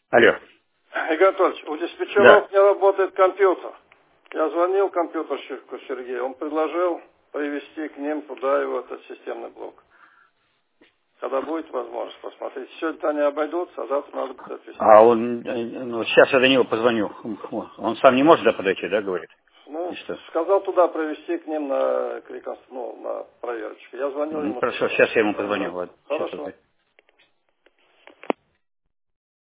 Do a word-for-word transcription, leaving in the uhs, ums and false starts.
Алло. Игорь Анатольевич, у диспетчеров Да. не работает компьютер. Я звонил компьютерщику Сергею, он предложил привезти к ним туда его этот системный блок. Когда будет возможность посмотреть. Сегодня они обойдутся, а завтра надо будет отвезти. А он, э, ну, сейчас я до него позвоню. Он сам не может да, подойти, да, говорит? Ну, И что? сказал туда привезти к ним на, к реконстру- ну, на проверочку. Я звонил Ну, ему хорошо, туда. сейчас я ему позвоню. Ладно, сейчас Хорошо. позвоню.